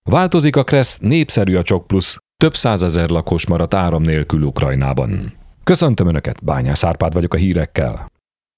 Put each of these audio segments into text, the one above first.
Változik a KRESZ, népszerű a Csok Plusz, több százezer lakos maradt áram nélkül Ukrajnában. Köszöntöm Önöket, Bányász Árpád vagyok a hírekkel.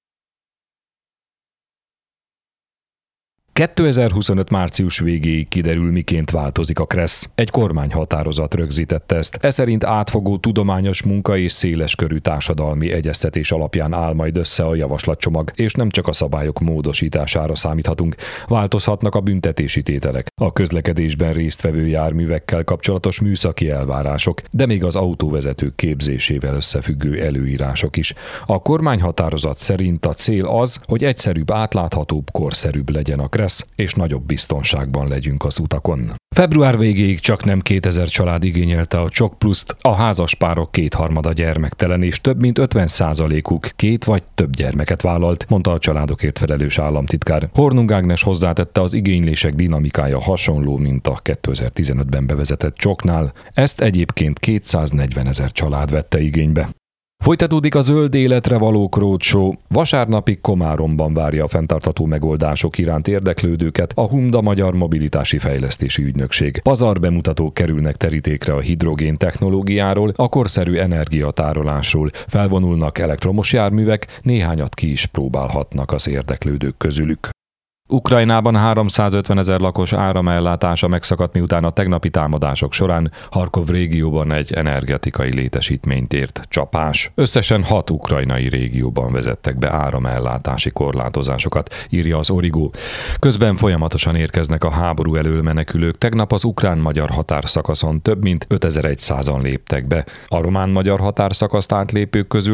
2025. március végéig kiderül, miként változik a KRESZ. Egy kormányhatározat rögzítette ezt. Eszerint átfogó tudományos munka és széleskörű társadalmi egyeztetés alapján áll majd össze a javaslatcsomag, és nem csak a szabályok módosítására számíthatunk. Változhatnak a büntetési tételek, a közlekedésben résztvevő járművekkel kapcsolatos műszaki elvárások, de még az autóvezetők képzésével összefüggő előírások is. A kormányhatározat szerint a cél az, hogy egyszerűbb, átláthatóbb, korszerűbb legyen a KRESZ, és nagyobb biztonságban legyünk az utakon. Február végéig csak nem 2000 család igényelte a Csok Pluszt, a házaspárok kétharmada gyermektelen, és több mint 50%-uk két vagy több gyermeket vállalt, mondta a családokért felelős államtitkár. Hornung Ágnes hozzátette, az igénylések dinamikája hasonló, mint a 2015-ben bevezetett Csoknál. Ezt egyébként 240 000 család vette igénybe. Folytatódik a zöld életre való roadshow. Vasárnapig Komáromban várja a fenntartható megoldások iránt érdeklődőket a HUMDA Magyar Mobilitási Fejlesztési Ügynökség. Pazarbemutatók kerülnek terítékre a hidrogén technológiáról, a korszerű energiatárolásról, felvonulnak elektromos járművek, néhányat ki is próbálhatnak az érdeklődők közülük. Ukrajnában 350 000 lakos áramellátása megszakadt, miután a tegnapi támadások során Harkov régióban egy energetikai létesítményt ért csapás. Összesen 6 ukrajnai régióban vezettek be áramellátási korlátozásokat, írja az Origo. Közben folyamatosan érkeznek a háború elől menekülők. Tegnap az ukrán-magyar határszakaszon több mint 5100-an léptek be. A román-magyar határszakaszt átlépők közül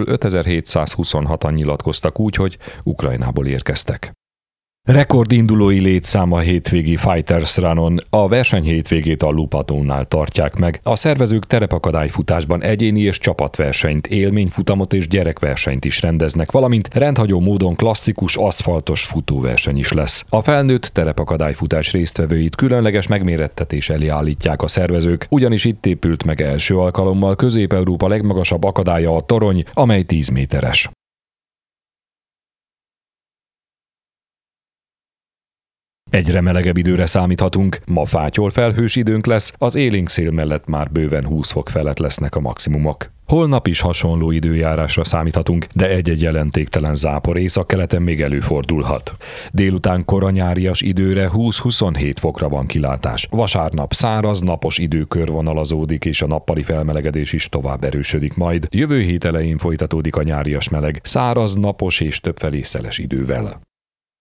5726-an nyilatkoztak úgy, hogy Ukrajnából érkeztek. Rekordindulói létszám a hétvégi Fighters Runon. A verseny hétvégét a Lupatónál tartják meg. A szervezők terepakadályfutásban egyéni és csapatversenyt, élményfutamot és gyerekversenyt is rendeznek, valamint rendhagyó módon klasszikus aszfaltos futóverseny is lesz. A felnőtt terepakadályfutás résztvevőit különleges megmérettetés elé állítják a szervezők, ugyanis itt épült meg első alkalommal Közép-Európa legmagasabb akadálya, a torony, amely 10 méteres. Egyre melegebb időre számíthatunk, ma fátyol felhős időnk lesz, az élénk szél mellett már bőven 20 fok felett lesznek a maximumok. Holnap is hasonló időjárásra számíthatunk, de egy-egy jelentéktelen zápor északkeleten még előfordulhat. Délután kora nyárias időre 20-27 fokra van kilátás. Vasárnap száraz, napos időkör vonalazódik, és a nappali felmelegedés is tovább erősödik majd. Jövő hét elején folytatódik a nyárias meleg, száraz, napos és többfelé szeles idővel.